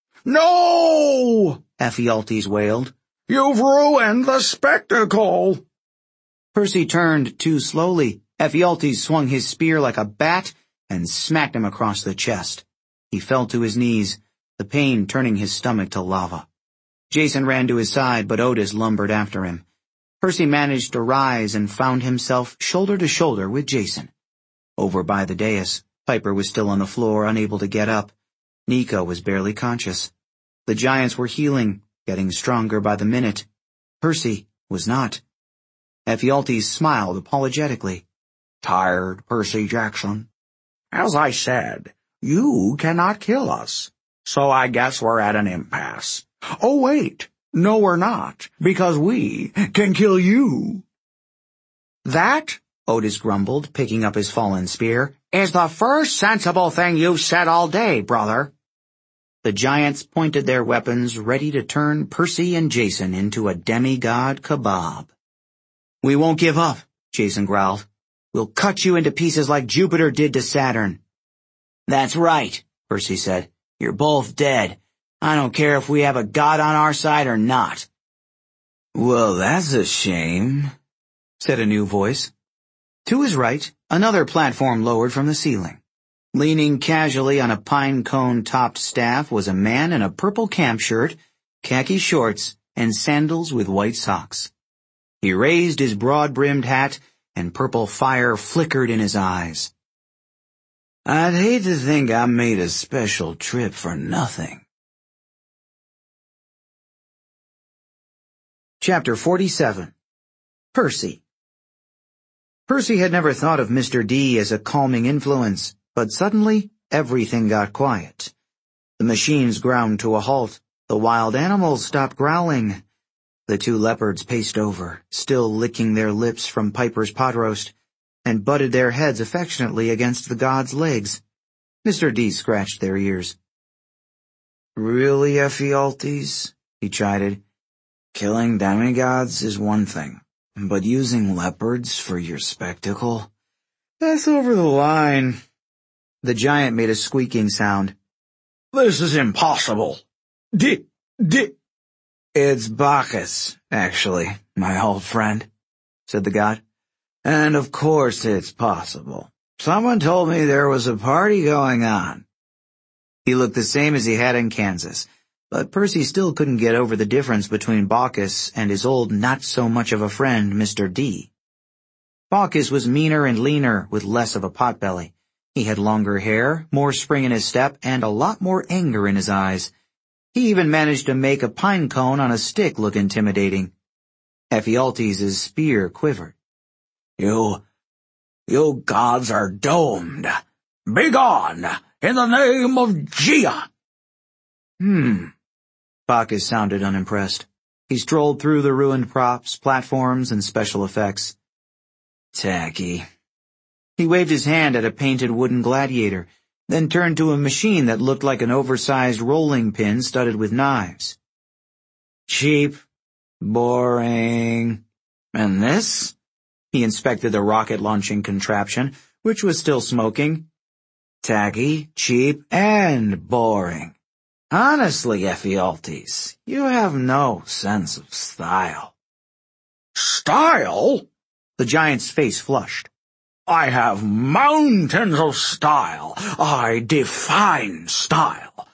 "No!" Ephialtes wailed. "You've ruined the spectacle!" Percy turned too slowly. Ephialtes swung his spear like a bat and smacked him across the chest. He fell to his knees, the pain turning his stomach to lava. Jason ran to his side, but Otis lumbered after him. Percy managed to rise and found himself shoulder to shoulder with Jason. Over by the dais, Piper was still on the floor, unable to get up. Nico was barely conscious. The giants were healing, getting stronger by the minute. Percy was not. Ephialtes smiled apologetically. "Tired, Percy Jackson? As I said, you cannot kill us, so I guess we're at an impasse. Oh wait, no we're not, because we can kill you." "That," Otis grumbled, picking up his fallen spear, "is the first sensible thing you've said all day, brother." The giants pointed their weapons, ready to turn Percy and Jason into a demigod kebab. "We won't give up," Jason growled. "We'll cut you into pieces like Jupiter did to Saturn." "That's right," Percy said. "You're both dead. I don't care if we have a god on our side or not." "Well, that's a shame," said a new voice. To his right, another platform lowered from the ceiling. Leaning casually on a pine cone-topped staff was a man in a purple camp shirt, khaki shorts, and sandals with white socks. He raised his broad-brimmed hat, and purple fire flickered in his eyes. "I'd hate to think I made a special trip for nothing." Chapter 47. Percy. Percy had never thought of Mr. D as a calming influence, but suddenly everything got quiet. The machines ground to a halt. The wild animals stopped growling. The two leopards paced over, still licking their lips from Piper's pot roast, and butted their heads affectionately against the god's legs. Mr. D scratched their ears. "Really, Ephialtes?" he chided. "Killing demigods is one thing, but using leopards for your spectacle? That's over the line." The giant made a squeaking sound. "This is impossible. "It's Bacchus, actually, my old friend," said the god. "And of course it's possible. Someone told me there was a party going on." He looked the same as he had in Kansas, but Percy still couldn't get over the difference between Bacchus and his old not-so-much-of-a-friend, Mr. D. Bacchus was meaner and leaner, with less of a potbelly. He had longer hair, more spring in his step, and a lot more anger in his eyes. He even managed to make a pine cone on a stick look intimidating. Ephialtes' spear quivered. You gods are domed. Begone, in the name of Gia." Bacchus sounded unimpressed. He strolled through the ruined props, platforms, and special effects. Tacky. He waved his hand at a painted wooden gladiator, then turned to a machine that looked like an oversized rolling pin studded with knives. Cheap. Boring. And this? He inspected the rocket-launching contraption, which was still smoking. Tacky, cheap, and boring. Honestly, Ephialtes, you have no sense of style. "Style?" The giant's face flushed. "I have mountains of style. I define style.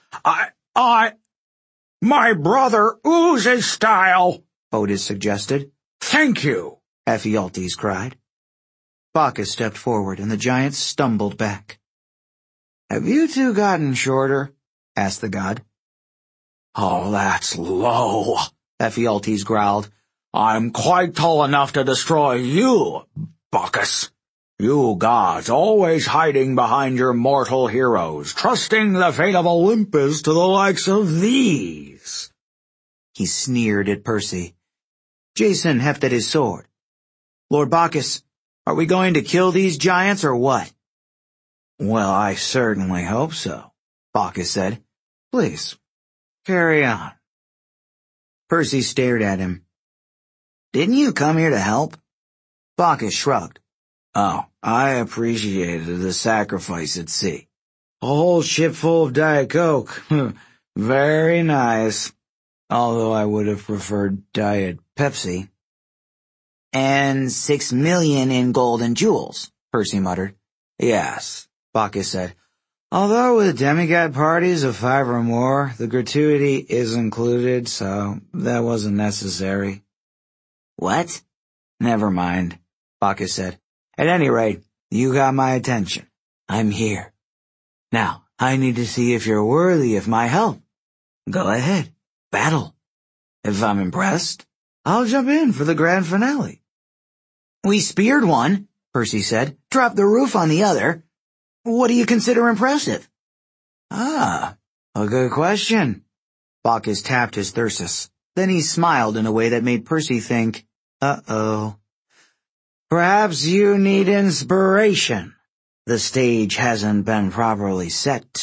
My brother oozes style," Otis suggested. "Thank you," Ephialtes cried. Bacchus stepped forward, and the giant stumbled back. "Have you two gotten shorter?" asked the god. "Oh, that's low," Ephialtes growled. "I'm quite tall enough to destroy you, Bacchus. You gods always hiding behind your mortal heroes, trusting the fate of Olympus to the likes of these." He sneered at Percy. Jason hefted his sword. "Lord Bacchus, are we going to kill these giants or what?" "Well, I certainly hope so," Bacchus said. "Please, carry on." Percy stared at him. "Didn't you come here to help?" Bacchus shrugged. "Oh, I appreciated the sacrifice at sea. A whole ship full of Diet Coke. Very nice. Although I would have preferred Diet Pepsi." "And 6 million in gold and jewels," Percy muttered. "Yes," Bacchus said. "Although with demigod parties of 5 or more, the gratuity is included, so that wasn't necessary." "What?" "Never mind," Bacchus said. "At any rate, you got my attention. I'm here. Now, I need to see if you're worthy of my help. Go ahead, battle. If I'm impressed, I'll jump in for the grand finale." "We speared one," Percy said. "Dropped the roof on the other. What do you consider impressive?" "Ah, a good question." Bacchus tapped his thyrsus. Then he smiled in a way that made Percy think, uh-oh. "Perhaps you need inspiration. The stage hasn't been properly set.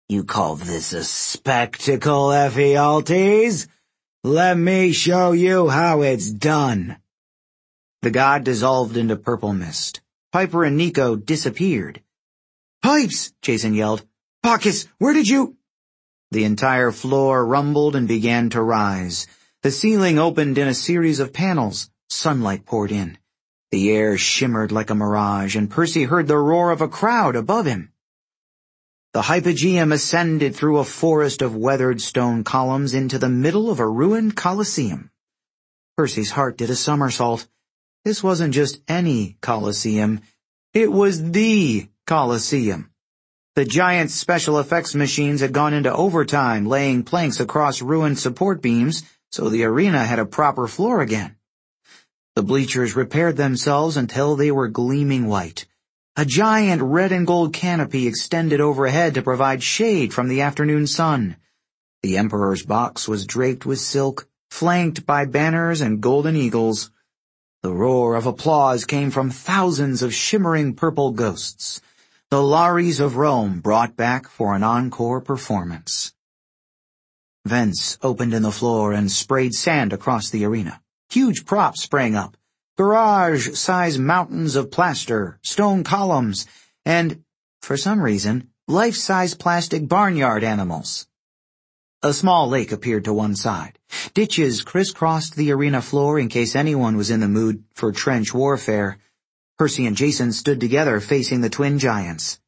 You call this a spectacle, Ephialtes? Let me show you how it's done. The god dissolved into purple mist. Piper and Nico disappeared. Pipes! Jason yelled. Bacchus, where did you— The entire floor rumbled and began to rise. The ceiling opened in a series of panels. Sunlight poured in. The air shimmered like a mirage, and Percy heard the roar of a crowd above him. The Hypogeum ascended through a forest of weathered stone columns into the middle of a ruined Colosseum. Percy's heart did a somersault. This wasn't just any Colosseum. It was the Colosseum. The giant special effects machines had gone into overtime, laying planks across ruined support beams, so the arena had a proper floor again. The bleachers repaired themselves until they were gleaming white. A giant red and gold canopy extended overhead to provide shade from the afternoon sun. The Emperor's box was draped with silk, flanked by banners and golden eagles. The roar of applause came from thousands of shimmering purple ghosts. The Lares of Rome brought back for an encore performance. Vents opened in the floor and sprayed sand across the arena. Huge props sprang up. Garage-sized mountains of plaster, stone columns, and, for some reason, life-size plastic barnyard animals. A small lake appeared to one side. Ditches crisscrossed the arena floor in case anyone was in the mood for trench warfare. Percy and Jason stood together facing the twin giants.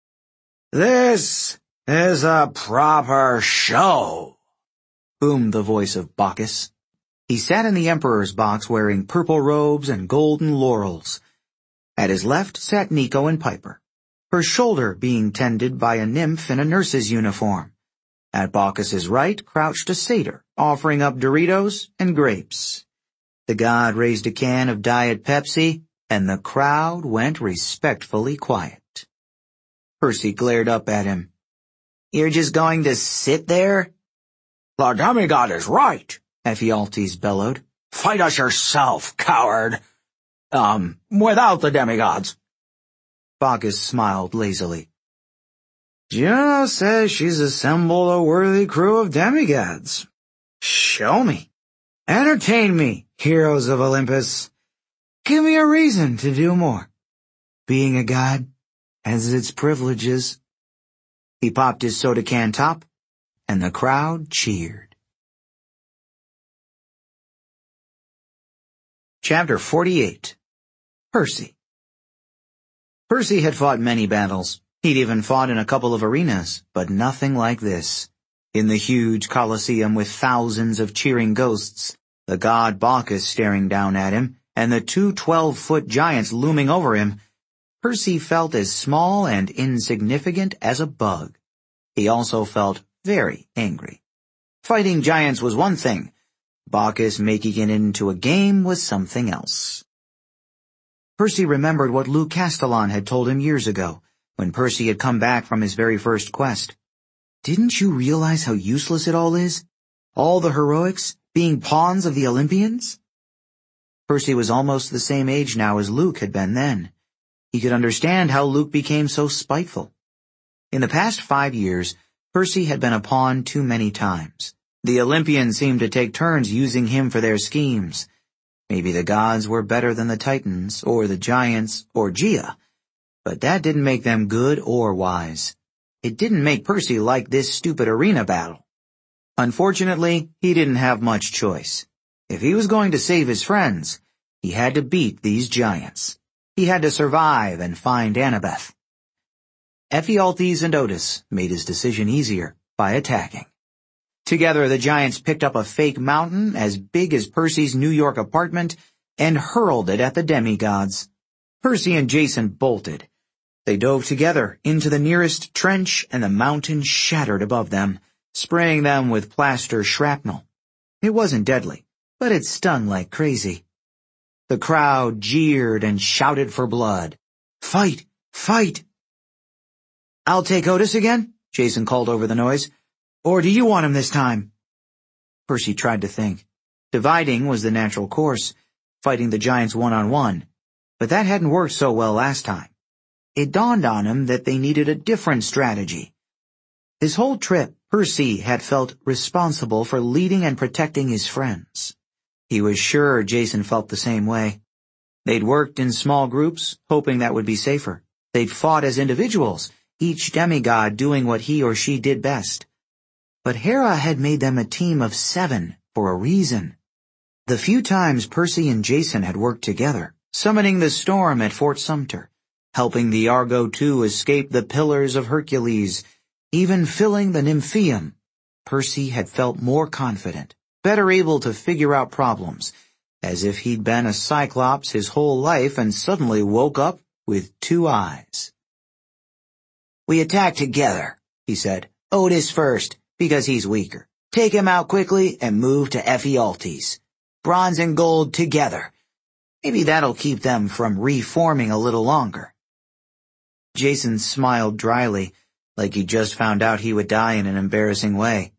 "This is a proper show," boomed the voice of Bacchus. He sat in the Emperor's box wearing purple robes and golden laurels. At his left sat Nico and Piper, her shoulder being tended by a nymph in a nurse's uniform. At Bacchus's right crouched a satyr, offering up Doritos and grapes. The god raised a can of Diet Pepsi, and the crowd went respectfully quiet. Percy glared up at him. "You're just going to sit there?" "The demigod is right," Ephialtes bellowed. "Fight us yourself, coward. Without the demigods." Bacchus smiled lazily. "Juno says she's assembled a worthy crew of demigods. Show me. Entertain me, heroes of Olympus. Give me a reason to do more. Being a god has its privileges." He popped his soda can top, and the crowd cheered. Chapter 48. Percy. Percy had fought many battles. He'd even fought in a couple of arenas, but nothing like this. In the huge Colosseum with thousands of cheering ghosts, the god Bacchus staring down at him, and the two 12-foot giants looming over him, Percy felt as small and insignificant as a bug. He also felt very angry. Fighting giants was one thing. Bacchus making it into a game was something else. Percy remembered what Luke Castellan had told him years ago, when Percy had come back from his very first quest. "Didn't you realize how useless it all is? All the heroics, being pawns of the Olympians?" Percy was almost the same age now as Luke had been then. He could understand how Luke became so spiteful. In the past 5 years, Percy had been a pawn too many times. The Olympians seemed to take turns using him for their schemes. Maybe the gods were better than the Titans, or the giants, or Gaia, but that didn't make them good or wise. It didn't make Percy like this stupid arena battle. Unfortunately, he didn't have much choice. If he was going to save his friends, he had to beat these giants. He had to survive and find Annabeth. Ephialtes and Otis made his decision easier by attacking. Together, the giants picked up a fake mountain as big as Percy's New York apartment and hurled it at the demigods. Percy and Jason bolted. They dove together into the nearest trench, and the mountain shattered above them, spraying them with plaster shrapnel. It wasn't deadly, but it stung like crazy. The crowd jeered and shouted for blood. "Fight! Fight!" "I'll take Otis again?" Jason called over the noise. "Or do you want him this time?" Percy tried to think. Dividing was the natural course, fighting the giants one-on-one. But that hadn't worked so well last time. It dawned on him that they needed a different strategy. His whole trip, Percy had felt responsible for leading and protecting his friends. He was sure Jason felt the same way. They'd worked in small groups, hoping that would be safer. They'd fought as individuals, each demigod doing what he or she did best. But Hera had made them a team of 7 for a reason. The few times Percy and Jason had worked together, summoning the storm at Fort Sumter, helping the Argo II escape the Pillars of Hercules, even filling the Nymphaeum, Percy had felt more confident, better able to figure out problems, as if he'd been a Cyclops his whole life and suddenly woke up with 2 eyes. "We attack together," he said. "Otis first, because he's weaker. Take him out quickly and move to Ephialtes. Bronze and gold together. Maybe that'll keep them from reforming a little longer." Jason smiled dryly, like he just found out he would die in an embarrassing way.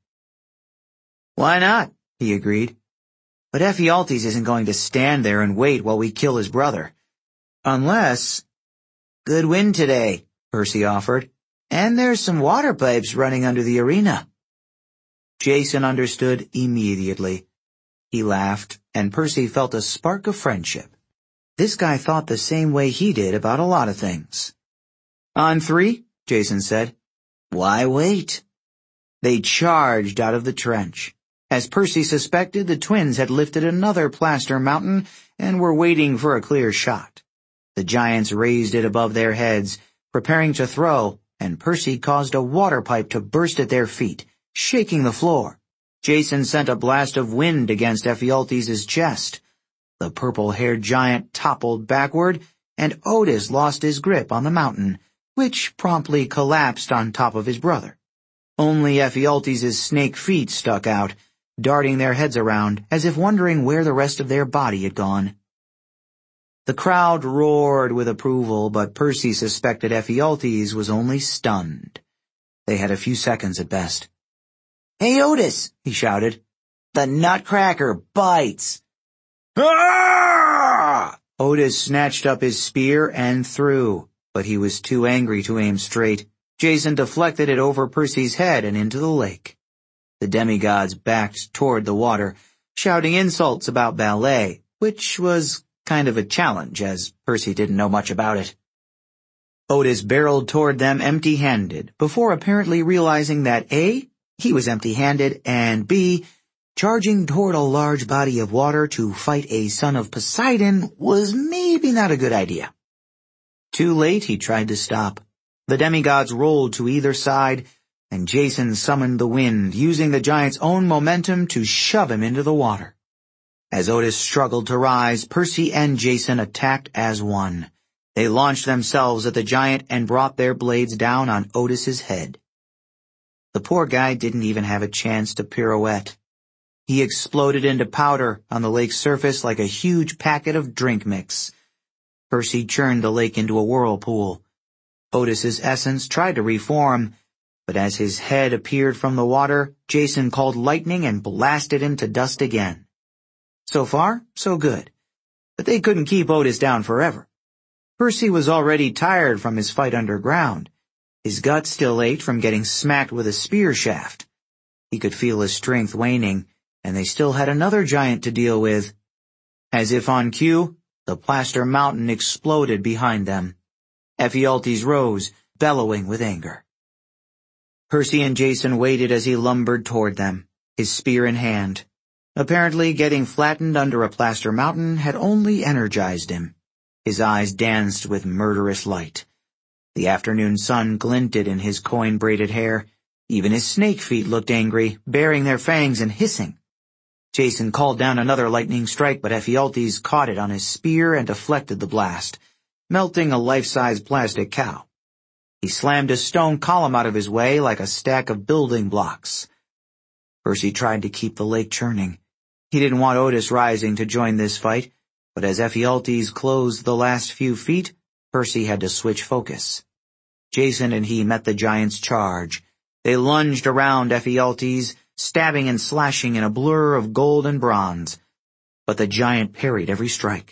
"Why not?" he agreed. "But Ephialtes isn't going to stand there and wait while we kill his brother. Unless—" "Good wind today," Percy offered. "And there's some water pipes running under the arena." Jason understood immediately. He laughed, and Percy felt a spark of friendship. This guy thought the same way he did about a lot of things. "On 3, Jason said. "Why wait?" They charged out of the trench. As Percy suspected, the twins had lifted another plaster mountain and were waiting for a clear shot. The giants raised it above their heads, preparing to throw, and Percy caused a water pipe to burst at their feet, shaking the floor. Jason sent a blast of wind against Ephialtes' chest. The purple-haired giant toppled backward, and Otis lost his grip on the mountain, which promptly collapsed on top of his brother. Only Ephialtes' snake feet stuck out, darting their heads around as if wondering where the rest of their body had gone. The crowd roared with approval, but Percy suspected Ephialtes was only stunned. They had a few seconds at best. "Hey, Otis," he shouted. "The Nutcracker bites!" Ah! Otis snatched up his spear and threw, but he was too angry to aim straight. Jason deflected it over Percy's head and into the lake. The demigods backed toward the water, shouting insults about ballet, which was kind of a challenge, as Percy didn't know much about it. Otis barreled toward them empty-handed, before apparently realizing that A, he was empty-handed, and B, charging toward a large body of water to fight a son of Poseidon was maybe not a good idea. Too late, he tried to stop. The demigods rolled to either side, and Jason summoned the wind, using the giant's own momentum to shove him into the water. As Otis struggled to rise, Percy and Jason attacked as one. They launched themselves at the giant and brought their blades down on Otis's head. The poor guy didn't even have a chance to pirouette. He exploded into powder on the lake's surface like a huge packet of drink mix. Percy churned the lake into a whirlpool. Otis's essence tried to reform, but as his head appeared from the water, Jason called lightning and blasted him to dust again. So far, so good. But they couldn't keep Otis down forever. Percy was already tired from his fight underground. His gut still ached from getting smacked with a spear shaft. He could feel his strength waning, and they still had another giant to deal with. As if on cue, the plaster mountain exploded behind them. Ephialtes rose, bellowing with anger. Percy and Jason waited as he lumbered toward them, his spear in hand. Apparently, getting flattened under a plaster mountain had only energized him. His eyes danced with murderous light. The afternoon sun glinted in his coin-braided hair. Even his snake feet looked angry, baring their fangs and hissing. Jason called down another lightning strike, but Ephialtes caught it on his spear and deflected the blast, melting a life-size plastic cow. He slammed a stone column out of his way like a stack of building blocks. Percy tried to keep the lake churning. He didn't want Otis rising to join this fight, but as Ephialtes closed the last few feet, Percy had to switch focus. Jason and he met the giant's charge. They lunged around Ephialtes, stabbing and slashing in a blur of gold and bronze. But the giant parried every strike.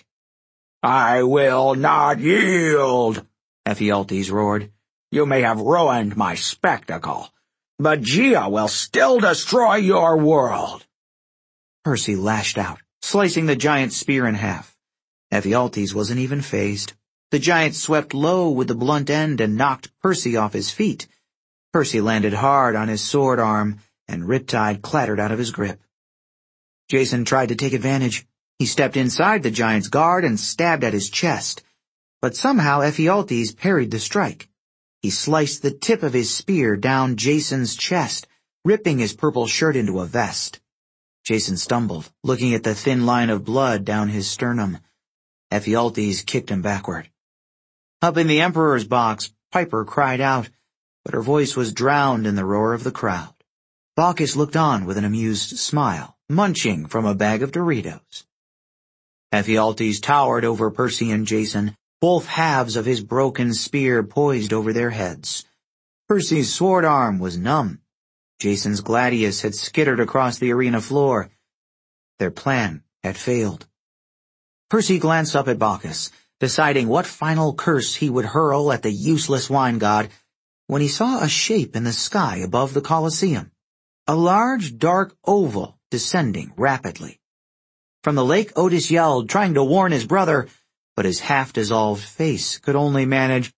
"I will not yield," Ephialtes roared. "You may have ruined my spectacle, but Gia will still destroy your world." Percy lashed out, slicing the giant's spear in half. Ephialtes wasn't even fazed. The giant swept low with the blunt end and knocked Percy off his feet. Percy landed hard on his sword arm, and Riptide clattered out of his grip. Jason tried to take advantage. He stepped inside the giant's guard and stabbed at his chest. But somehow Ephialtes parried the strike. He sliced the tip of his spear down Jason's chest, ripping his purple shirt into a vest. Jason stumbled, looking at the thin line of blood down his sternum. Ephialtes kicked him backward. Up in the Emperor's box, Piper cried out, but her voice was drowned in the roar of the crowd. Bacchus looked on with an amused smile, munching from a bag of Doritos. Ephialtes towered over Percy and Jason, both halves of his broken spear poised over their heads. Percy's sword arm was numb. Jason's gladius had skittered across the arena floor. Their plan had failed. Percy glanced up at Bacchus, deciding what final curse he would hurl at the useless wine god, when he saw a shape in the sky above the Colosseum. A large, dark oval descending rapidly. From the lake, Otis yelled, trying to warn his brother, but his half-dissolved face could only manage,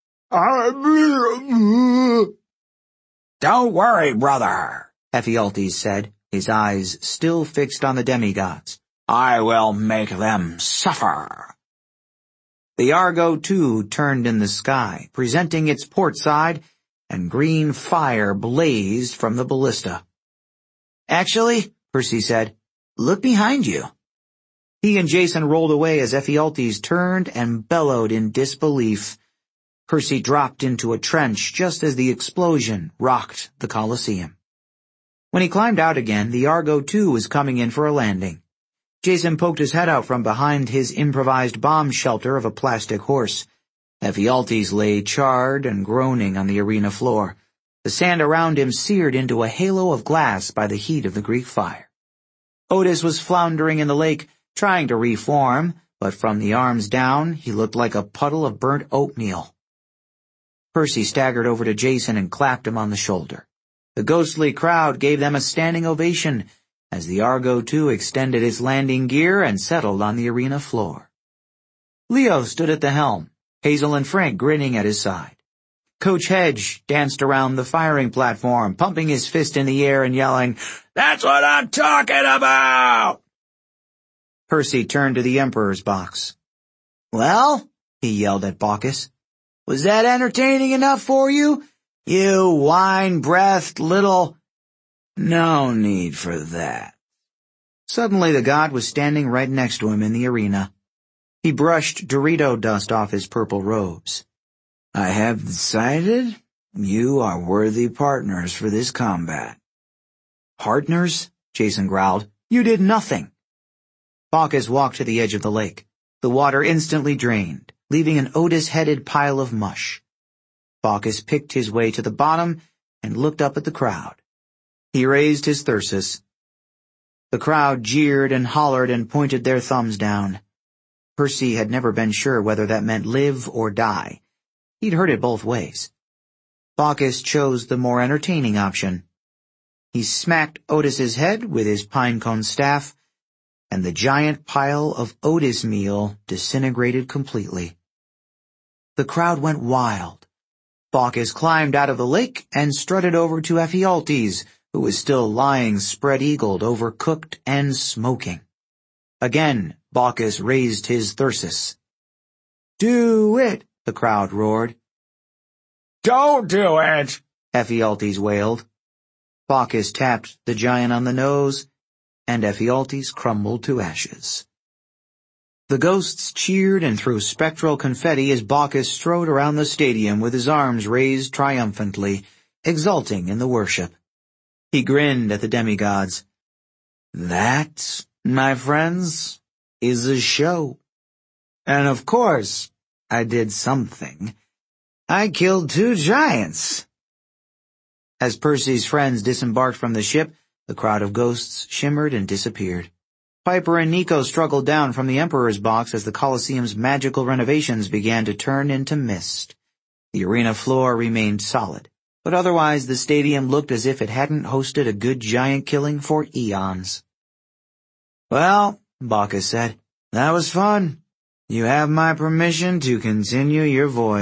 "Don't worry, brother," Ephialtes said, his eyes still fixed on the demigods. "I will make them suffer." The Argo, too, turned in the sky, presenting its port side, and green fire blazed from the ballista. "Actually," Percy said, "look behind you." He and Jason rolled away as Ephialtes turned and bellowed in disbelief. Percy dropped into a trench just as the explosion rocked the Colosseum. When he climbed out again, the Argo too was coming in for a landing. Jason poked his head out from behind his improvised bomb shelter of a plastic horse. Ephialtes lay charred and groaning on the arena floor. The sand around him seared into a halo of glass by the heat of the Greek fire. Otis was floundering in the lake, trying to reform, but from the arms down, he looked like a puddle of burnt oatmeal. Percy staggered over to Jason and clapped him on the shoulder. The ghostly crowd gave them a standing ovation as the Argo too extended its landing gear and settled on the arena floor. Leo stood at the helm, Hazel and Frank grinning at his side. Coach Hedge danced around the firing platform, pumping his fist in the air and yelling, "That's what I'm talking about!" Percy turned to the Emperor's box. "Well," he yelled at Bacchus, "was that entertaining enough for you? You wine-breathed little—" "No need for that." Suddenly the god was standing right next to him in the arena. He brushed Dorito dust off his purple robes. "I have decided you are worthy partners for this combat." "Partners?" Jason growled. "You did nothing." Bacchus walked to the edge of the lake. The water instantly drained, leaving an Otis-headed pile of mush. Bacchus picked his way to the bottom and looked up at the crowd. He raised his thyrsus. The crowd jeered and hollered and pointed their thumbs down. Percy had never been sure whether that meant live or die. He'd heard it both ways. Bacchus chose the more entertaining option. He smacked Otis's head with his pine-cone staff, and the giant pile of Otis meal disintegrated completely. The crowd went wild. Bacchus climbed out of the lake and strutted over to Ephialtes, who was still lying spread-eagled, overcooked and smoking. Again, Bacchus raised his thyrsus. "Do it!" the crowd roared. "Don't do it!" Ephialtes wailed. Bacchus tapped the giant on the nose, and Ephialtes crumbled to ashes. The ghosts cheered and threw spectral confetti as Bacchus strode around the stadium with his arms raised triumphantly, exulting in the worship. He grinned at the demigods. "That, my friends, is a show. And of course, I did something. I killed 2 giants." As Percy's friends disembarked from the ship, the crowd of ghosts shimmered and disappeared. Piper and Nico struggled down from the Emperor's box as the Colosseum's magical renovations began to turn into mist. The arena floor remained solid, but otherwise the stadium looked as if it hadn't hosted a good giant killing for eons. "Well," Bacchus said, "that was fun. You have my permission to continue your voyage."